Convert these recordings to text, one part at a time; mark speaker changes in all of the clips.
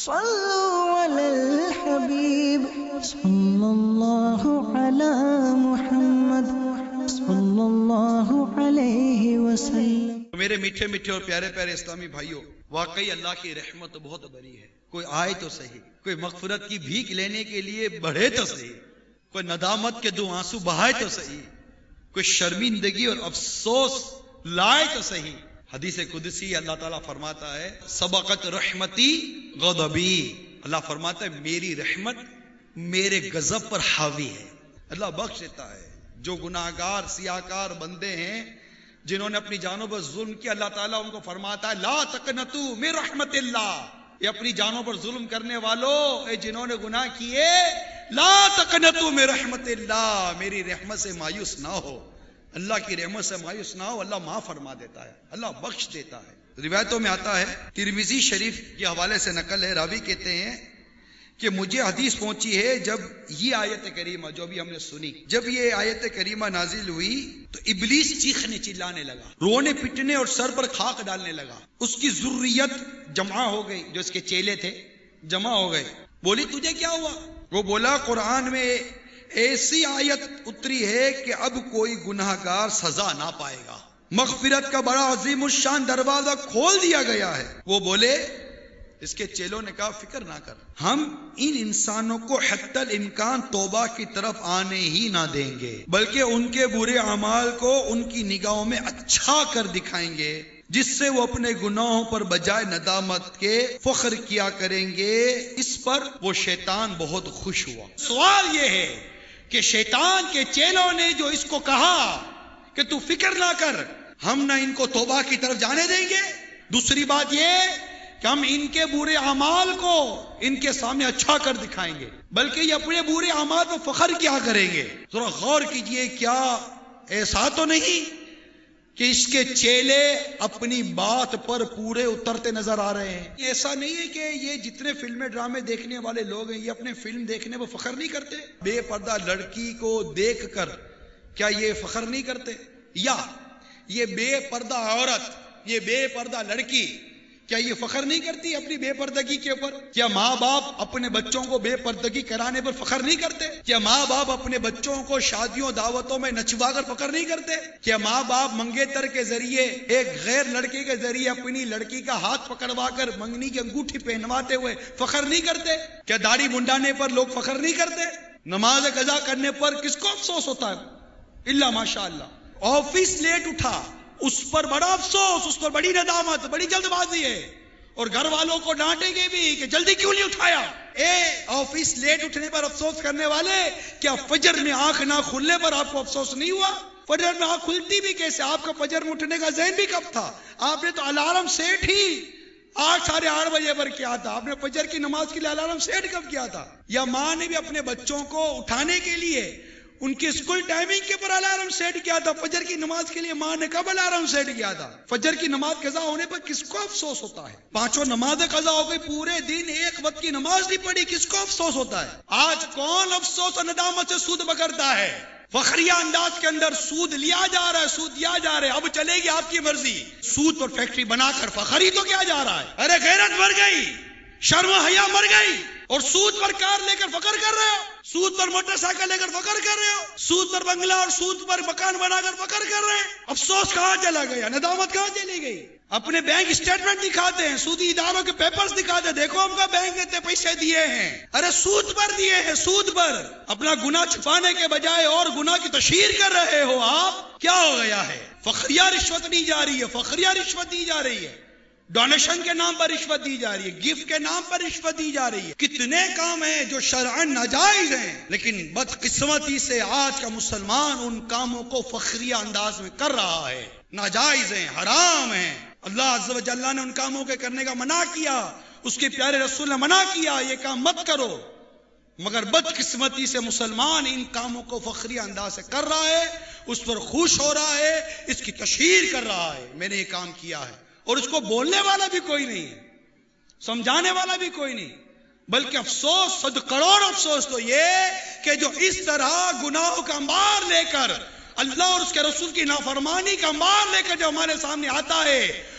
Speaker 1: صلوا على الحبيب صلى الله على محمد صلى الله عليه وسلم۔
Speaker 2: میرے میٹھے میٹھے اور پیارے پیارے اسلامی بھائیوں، واقعی اللہ کی رحمت بہت بڑی ہے۔ کوئی آئے تو صحیح، کوئی مغفرت کی بھیک لینے کے لیے بڑھے تو صحیح، کوئی ندامت کے دو آنسو بہائے تو صحیح، کوئی شرمندگی اور افسوس لائے تو صحیح۔ حدیث قدسی اللہ تعالیٰ فرماتا ہے سبقت رحمتی غضبی، اللہ فرماتا ہے میری رحمت میرے غضب پر حاوی ہے۔ اللہ بخش دیتا ہے۔ جو گناہگار سیاہکار بندے ہیں جنہوں نے اپنی جانوں پر ظلم کیا، اللہ تعالیٰ ان کو فرماتا ہے لا تقنطوا من رحمت اللہ، یہ اپنی جانوں پر ظلم کرنے والوں، اے جنہوں نے گناہ کیے، لا تقنطوا من رحمت اللہ، میری رحمت سے مایوس نہ ہو، اللہ کی رحمت سے مایوس نہ ہو، اللہ معاف فرما دیتا ہے، اللہ بخش دیتا ہے۔ روایتوں میں آتا ہے، ترمذی شریف کے حوالے سے نقل ہے، راوی کہتے ہیں کہ مجھے حدیث پہنچی ہے جب یہ آیت کریمہ جو بھی ہم نے سنی، جب یہ آیت کریمہ نازل ہوئی تو ابلیس چیخنے چلانے لگا، رونے پٹنے اور سر پر خاک ڈالنے لگا۔ اس کی ذریت جمع ہو گئی، جو اس کے چیلے تھے جمع ہو گئے۔ بولی تجھے کیا ہوا؟ وہ بولا قرآن میں ایسی آیت اتری ہے کہ اب کوئی گناہگار سزا نہ پائے گا، مغفرت کا بڑا عظیم الشان دروازہ کھول دیا گیا ہے۔ وہ بولے، اس کے چیلوں نے کہا فکر نہ کر، ہم ان انسانوں کو حتی الامکان توبہ کی طرف آنے ہی نہ دیں گے، بلکہ ان کے برے اعمال کو ان کی نگاہوں میں اچھا کر دکھائیں گے، جس سے وہ اپنے گناہوں پر بجائے ندامت کے فخر کیا کریں گے۔ اس پر وہ شیطان بہت خوش ہوا۔ سوال یہ ہے کہ شیطان کے چیلوں نے جو اس کو کہا کہ تو فکر نہ کر، ہم نہ ان کو توبہ کی طرف جانے دیں گے، دوسری بات یہ کہ ہم ان کے برے اعمال کو ان کے سامنے اچھا کر دکھائیں گے، بلکہ یہ اپنے برے اعمال پر فخر کیا کریں گے۔ ذرا غور کیجئے، کیا ایسا تو نہیں کہ اس کے چیلے اپنی بات پر پورے اترتے نظر آ رہے ہیں؟ ایسا نہیں ہے کہ یہ جتنے فلمیں ڈرامے دیکھنے والے لوگ ہیں یہ اپنے فلم دیکھنے پر فخر نہیں کرتے؟ بے پردہ لڑکی کو دیکھ کر کیا یہ فخر نہیں کرتے؟ یا یہ بے پردہ عورت، یہ بے پردہ لڑکی کیا یہ فخر نہیں کرتی اپنی بے پردگی کے اوپر؟ کیا ماں باپ اپنے بچوں کو بے پردگی کرانے پر فخر نہیں کرتے؟ کیا ماں باپ اپنے بچوں کو شادیوں دعوتوں میں نچوا کر فخر نہیں کرتے؟ کیا ماں باپ منگیتر کے ذریعے ایک غیر لڑکے کے ذریعے اپنی لڑکی کا ہاتھ پکڑوا کر منگنی کی انگوٹھی پہنواتے ہوئے فخر نہیں کرتے؟ کیا داڑھی منڈانے پر لوگ فخر نہیں کرتے؟ نماز قضا کرنے پر کس کو افسوس ہوتا ہے؟ الا ماشاء اللہ۔ آفس لیٹ اٹھا، اس پر بڑا افسوس، اس پر بڑی ندامت، بڑی جلد بازی ہے، اور گھر والوں کو ڈانٹیں گے بھی کہ جلدی کیوں نہیں اٹھایا۔ آفس لیٹ اٹھنے پر افسوس کرنے والے، کیا فجر میں آنکھ نہ کھلنے پر آپ کو افسوس نہیں ہوا؟ فجر میں آنکھ کھلتی بھی کیسے؟ آپ کا فجر میں اٹھنے کا ذہن بھی کب تھا؟ آپ نے تو الارم سیٹ ہی 8 ساڑھے 8 بجے پر کیا تھا۔ آپ نے فجر کی نماز کے لیے الارم سیٹ کب کیا تھا؟ یا ماں نے بھی اپنے بچوں کو اٹھانے کے لیے ان کی اسکول ٹائمنگ کے پر الارم سیٹ کیا تھا؟ فجر کی نماز کے لیے ماں نے کب الارم سیٹ کیا تھا؟ فجر کی نماز قضا ہونے پر کس کو افسوس ہوتا ہے؟ 5 نمازیں قضا ہو گئی، پورے دن ایک وقت کی نماز نہیں پڑھی، کس کو افسوس ہوتا ہے؟ آج کون افسوس اور ندامت سے سود پکڑتا ہے؟ فخریہ انداز کے اندر سود لیا جا رہا ہے، سود دیا جا رہا ہے، اب چلے گی آپ کی مرضی۔ سود پر فیکٹری بنا کر فخر ہی تو کیا جا رہا ہے۔ ارے غیرت مر گئی، شرم و حیا مر گئی، اور سود پر کار لے کر فخر کر رہے ہو، سود پر موٹر سائیکل لے کر فخر کر رہے ہو، سود پر بنگلہ اور سود پر مکان بنا کر فخر کر رہے ہیں۔ افسوس کہاں چلا گیا؟ ندامت کہاں چلی گئی؟ اپنے بینک اسٹیٹمنٹ دکھاتے ہیں، سودی اداروں کے پیپرز دکھاتے ہیں، دیکھو ہم کا بینک نے اتنے پیسے دیے ہیں۔ ارے سود پر دیے ہیں، سود پر۔ اپنا گناہ چھپانے کے بجائے اور گناہ کی تشہیر کر رہے ہو آپ، کیا ہو گیا ہے؟ فخریہ رشوت دی جا رہی ہے، فخریہ رشوت دی جا رہی ہے، ڈونیشن کے نام پر رشوت دی جا رہی ہے، گفٹ کے نام پر رشوت دی جا رہی ہے۔ کتنے کام ہیں جو شرعاً ناجائز ہیں، لیکن بدقسمتی سے آج کا مسلمان ان کاموں کو فخریہ انداز میں کر رہا ہے۔ ناجائز ہیں، حرام ہیں، اللہ عز و جل نے ان کاموں کے کرنے کا منع کیا، اس کے پیارے رسول نے منع کیا یہ کام مت کرو، مگر بدقسمتی سے مسلمان ان کاموں کو فخریہ انداز سے کر رہا ہے، اس پر خوش ہو رہا ہے، اس کی تشہیر کر رہا ہے، میں نے یہ کام کیا ہے، اور اس کو بولنے والا بھی کوئی نہیں ہے، سمجھانے والا بھی کوئی نہیں۔ بلکہ افسوس، 100 کروڑ افسوس تو یہ کہ جو اس طرح گناہوں کا مار لے کر، اللہ اور اس کے رسول کی نافرمانی کا مار لے کر جو ہمارے سامنے آتا ہے،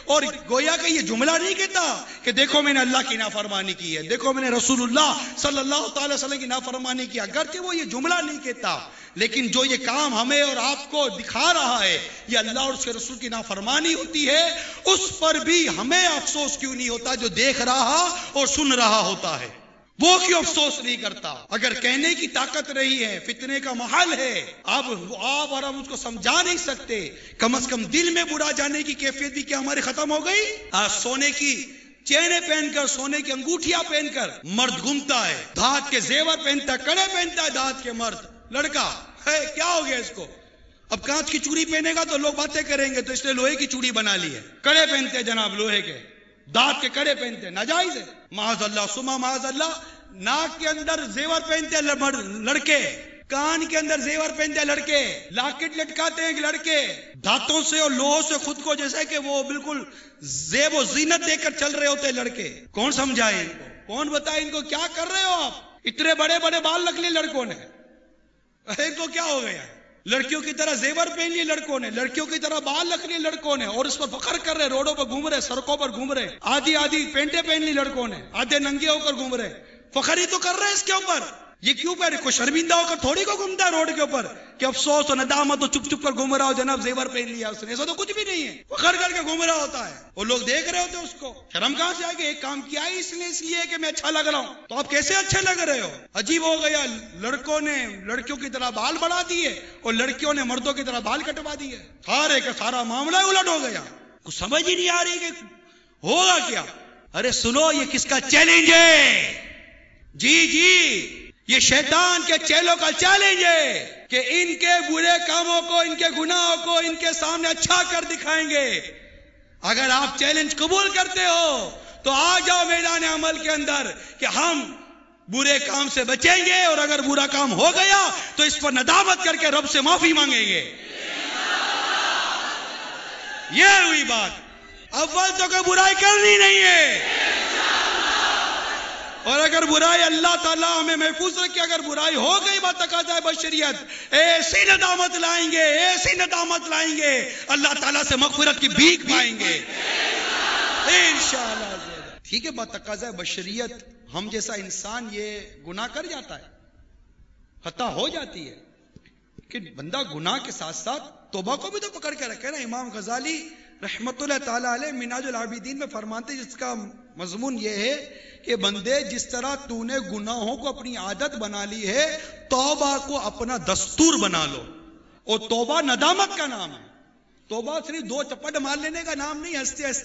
Speaker 2: اور گویا کہ یہ جملہ نہیں کہتا کہ دیکھو میں نے اللہ کی نافرمانی کی ہے، دیکھو میں نے رسول اللہ صلی اللہ تعالی وسلم کی نافرمانی کی، اگرچہ وہ یہ جملہ نہیں کہتا، لیکن جو یہ کام ہمیں اور آپ کو دکھا رہا ہے یہ اللہ اور اس کے رسول کی نافرمانی ہوتی ہے، اس پر بھی ہمیں افسوس کیوں نہیں ہوتا جو دیکھ رہا اور سن رہا ہوتا ہے؟ وہ کیوں افسوس نہیں کرتا؟ اگر کہنے کی طاقت رہی ہے، فتنے کا محل ہے، اب آپ اور ہم اس کو سمجھا نہیں سکتے، کم از کم دل میں برا جانے کی کیفیت بھی کیا ہماری ختم ہو گئی؟ آج سونے کی چینیں پہن کر، سونے کی انگوٹھیاں پہن کر مرد گھومتا ہے، دھات کے زیور پہنتا ہے، کڑے پہنتا ہے دھات کے مرد، لڑکا ہے، کیا ہو گیا اس کو؟ اب کانچ کی چوڑی پہنے گا تو لوگ باتیں کریں گے، تو اس نے لوہے کی چوڑی بنا لی ہے، کڑے پہنتے ہیں جناب لوہے کے، دانت کے کڑے پہنتے ہیں، ناجائز ہے، معاذ اللہ سما معاذ اللہ۔ ناک کے اندر زیور پہنتے ہیں لڑکے، کان کے اندر زیور پہنتے ہیں لڑکے، لاکٹ لٹکاتے ہیں لڑکے، دھاتوں سے اور لوہوں سے خود کو جیسے کہ وہ بالکل زیب و زینت دے کر چل رہے ہوتے ہیں لڑکے۔ کون سمجھائے ان کو؟ کون بتائے ان کو کیا کر رہے ہو آپ؟ اتنے بڑے بڑے بال رکھ لیے لڑکوں نے، ان کو کیا ہو گیا؟ لڑکیوں کی طرح زیور پہن لیے لڑکوں نے، لڑکیوں کی طرح بال رکھ لیے لڑکوں نے، اور اس پر فخر کر رہے، روڈوں پر گھوم رہے، سڑکوں پر گھوم رہے، آدھی آدھی پینٹیں پہن لی لڑکوں نے، آدھے ننگے ہو کر گھوم رہے، فخر ہی تو کر رہے اس کے اوپر۔ یہ کیوں پہنے؟ کوئی شرمندہ ہو کر تھوڑی کو گھومتا ہے روڈ کے اوپر کہ افسوس اور ندامت تو چپ چپ کر گھوم رہا ہو، جناب زیور پہن لیا اس نے، ایسا تو کچھ بھی نہیں ہے، فخر کر کے گھوم رہا ہوتا ہے، اور لوگ دیکھ رہے ہوتے ہیں اس کو۔ شرم کہاں سے آئے گی؟ ایک کام کیا ہے اس لیے کہ میں اچھا لگ رہا ہوں، تو آپ کیسے اچھے لگ رہے ہو؟ عجیب ہو گیا، لڑکوں نے لڑکیوں کی طرح بال بڑھا دیے اور لڑکیوں نے مردوں کی طرح بال کٹوا دیے، سارے کا سارا معاملہ الٹ ہو گیا، کچھ سمجھ ہی نہیں آ رہی کہ ہوگا کیا۔ ارے سنو، یہ کس کا چیلنج ہے؟ جی یہ شیطان کے چیلوں کا چیلنج ہے کہ ان کے برے کاموں کو، ان کے گناہوں کو ان کے سامنے اچھا کر دکھائیں گے۔ اگر آپ چیلنج قبول کرتے ہو تو آ جاؤ میدان عمل کے اندر کہ ہم برے کام سے بچیں گے، اور اگر برا کام ہو گیا تو اس پر ندامت کر کے رب سے معافی مانگیں گے۔ یہ ہوئی بات۔ اول تو کوئی برائی کرنی نہیں ہے، اور اگر برائی اللہ تعالیٰ ہمیں محفوظ رکھے، اگر برائی ہو گئی بات تقاضۂ بشریت، ایسی ندامت لائیں گے، ایسی ندامت لائیں گے، اللہ تعالیٰ سے مغفرت کی بھیک پائیں گے انشاءاللہ۔ ٹھیک ہے، بات تقاضۂ بشریت، ہم جیسا انسان یہ گناہ کر جاتا ہے، خطا ہو جاتی ہے، کہ بندہ گناہ کے ساتھ ساتھ توبہ کو بھی تو پکڑ کے رکھے نا۔ امام غزالی رحمت اللہ تعالیٰ علیہ منہاج العابدین میں فرماتے، جس کا مضمون یہ ہے کہ بندے جس طرح تو نے گناہوں کو اپنی عادت بنا لی ہے، توبہ کو اپنا دستور بنا لو۔ اور توبہ ندامت کا نام ہے، توبہ صرف دو چپٹ مار لینے کا نام نہیں،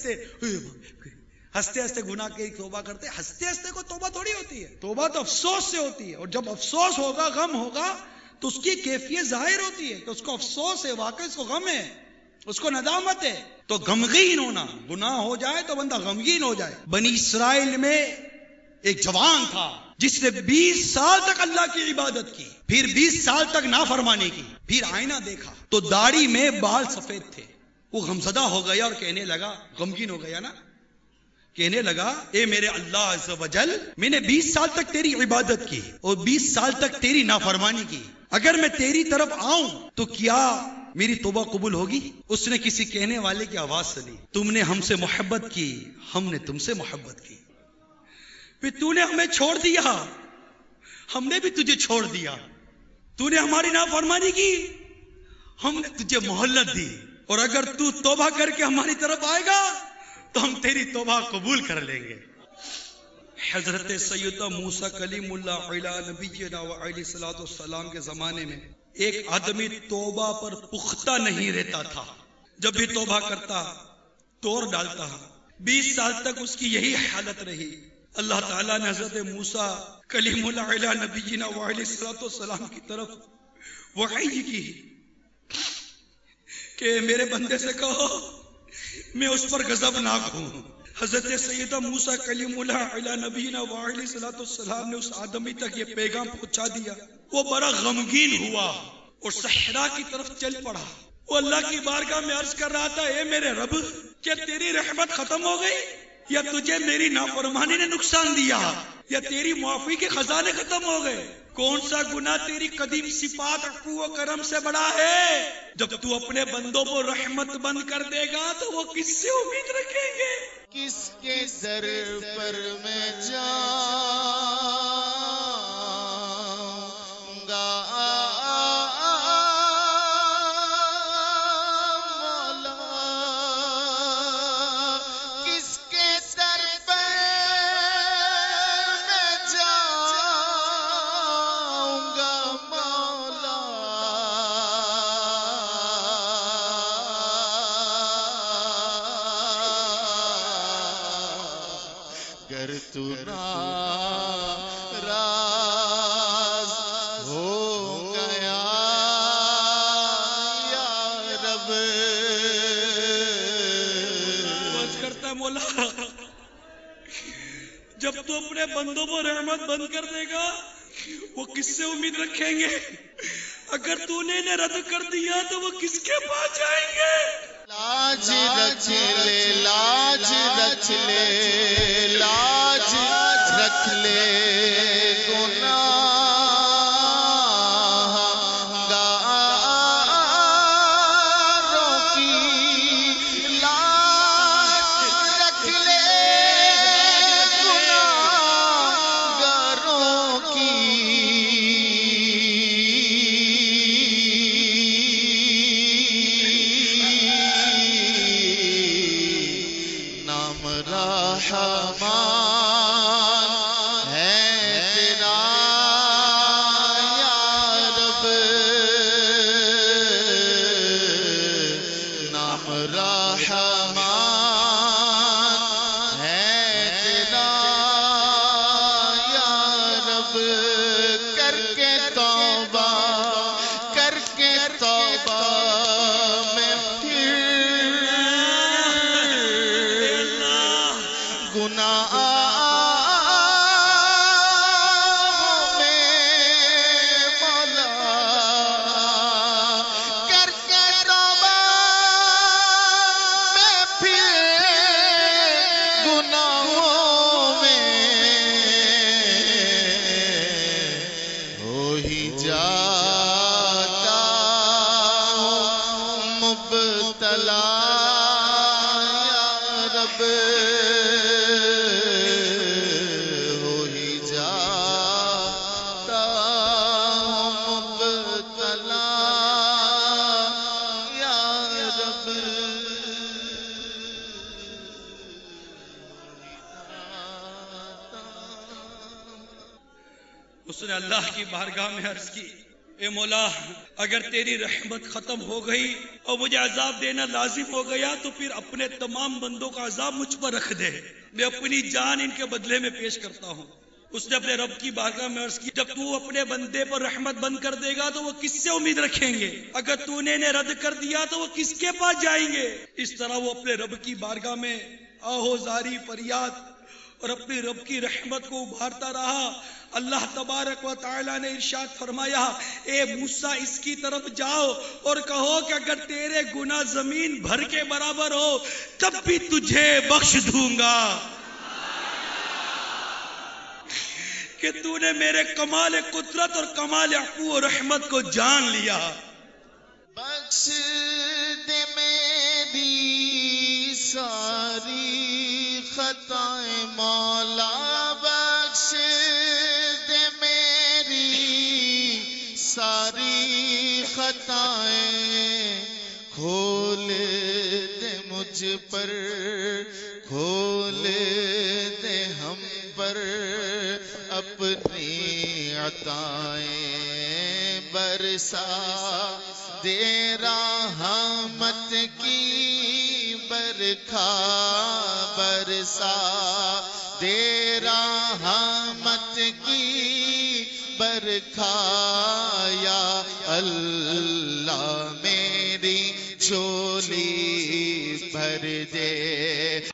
Speaker 2: ہنستے ہنستے گناہ کی توبہ کرتے، ہنستے ہنستے کو توبہ تھوڑی ہوتی ہے، توبہ تو افسوس سے ہوتی ہے، اور جب افسوس ہوگا، غم ہوگا، تو اس کی کیفیت ظاہر ہوتی ہے کہ اس کو افسوس ہے، واقعی اس کو غم ہے، اس کو ندامت ہے۔ تو غمگین ہونا، گناہ ہو جائے تو بندہ غمگین ہو جائے۔ بنی اسرائیل میں ایک جوان تھا جس نے 20 سال تک اللہ کی عبادت کی، پھر 20 سال تک نافرمانی کی، پھر آئینہ دیکھا تو داڑھی میں بال سفید تھے، وہ غمزدہ ہو گیا اور کہنے لگا، غمگین ہو گیا نا، کہنے لگا، اے میرے اللہ عز و جل، میں نے 20 سال تک تیری عبادت کی اور 20 سال تک تیری نافرمانی کی، اگر میں تیری طرف آؤں تو کیا میری توبہ قبول ہوگی؟ اس نے کسی کہنے والے کی آواز سنی، تم نے ہم سے محبت کی، ہم نے تم سے محبت کی، پھر تو نے ہمیں چھوڑ دیا، ہم نے بھی تجھے چھوڑ دیا، تو نے ہماری نافرمانی کی، ہم نے تجھے مہلت دی، اور اگر تو توبہ کر کے ہماری طرف آئے گا تو ہم تیری توبہ قبول کر لیں گے۔ حضرت سیدنا موسیٰ کلیم اللہ علیہ نبینا و علیہ الصلوۃ والسلام کے زمانے میں ایک آدمی توبہ پر پختہ نہیں رہتا تھا، جب بھی توبہ کرتا توڑ ڈالتا، 20 سال تک اس کی یہی حالت رہی۔ اللہ تعالیٰ نے حضرت موسیٰ کلیم اللہ علیہ نبینا و علیہ الصلوۃ والسلام کی طرف وحی کی کہ میرے بندے سے کہو میں اس پر غضبناک ہوں۔ حضرت سیدہ موسیٰ کلیم اللہ علیہ نبینا و علیہ الصلوۃ والسلام نے اس آدمی تک یہ پیغام پہنچا دیا، وہ بڑا غمگین ہوا اور صحرا کی طرف چل پڑا۔ وہ اللہ کی بارگاہ میں عرض کر رہا تھا، اے میرے رب، کیا تیری رحمت ختم ہو گئی، یا تجھے میری نافرمانی نے نقصان دیا، یا تیری معافی کے خزانے ختم ہو گئے؟ کون سا گناہ تیری قدیم صفات عفو و کرم سے بڑا ہے؟ جب تو اپنے بندوں کو رحمت بند کر دے گا تو وہ کس سے امید رکھیں گے؟
Speaker 3: کس کے در پر میں جاؤں گا گر تو ناراض ہو گیا یا رب.
Speaker 2: بس کرتا ہے مولا، جب تو اپنے بندوں کو رحمت بند کر دے گا وہ کس سے امید رکھیں گے؟ اگر تو نے رد کر دیا تو وہ کس کے پاس جائیں گے؟
Speaker 3: لاج رکھ لے، لاج رکھ لے، لاج رکھ لے گناہگاروں کی، لاج رکھ لے گناہگاروں کی. نام رحمان ہے تیرا یا رب، نام رحمان ہے تیرا یا رب. کر کے توبہ، کر کے توبہ میں گناہ میں مولا، کر کے توبہ میں پھر گناہوں میں ہو ہی جاتا ہوں مبتلا یا رب. ہو ہی جاتا ہوں مبتلا یا رب.
Speaker 2: اس نے اللہ کی بارگاہ میں عرض کی، اے مولا اگر تیری رحمت ختم ہو گئی اور مجھے عذاب دینا لازم ہو گیا تو پھر اپنے تمام بندوں کا عذاب مجھ پر رکھ دے، میں اپنی جان ان کے بدلے میں پیش کرتا ہوں. اس نے اپنے رب کی بارگاہ میں عرض کی، جب تو اپنے بندے پر رحمت بند کر دے گا تو وہ کس سے امید رکھیں گے؟ اگر تو نے رد کر دیا تو وہ کس کے پاس جائیں گے؟ اس طرح وہ اپنے رب کی بارگاہ میں آہو زاری فریاد اور اپنی رب کی رحمت کو ابھارتا رہا. اللہ تبارک و تعالی نے ارشاد فرمایا، اے موسیٰ اس کی طرف جاؤ اور کہو کہ اگر تیرے گناہ زمین بھر کے برابر ہو تب بھی تجھے بخش دوں گا، کہ تو نے میرے کمال قدرت اور کمال عفو و رحمت کو جان لیا.
Speaker 3: بخش دے میری ساری خطائیں مولا، بخش دے میری ساری خطائیں، کھول دے مجھ پر، کھول دے ہم پر اپنی عطائیں، برسا دے رحمت کی برکھا، برسا دے رحمت کی برکھا یا اللہ. میری جھولی بھر دے.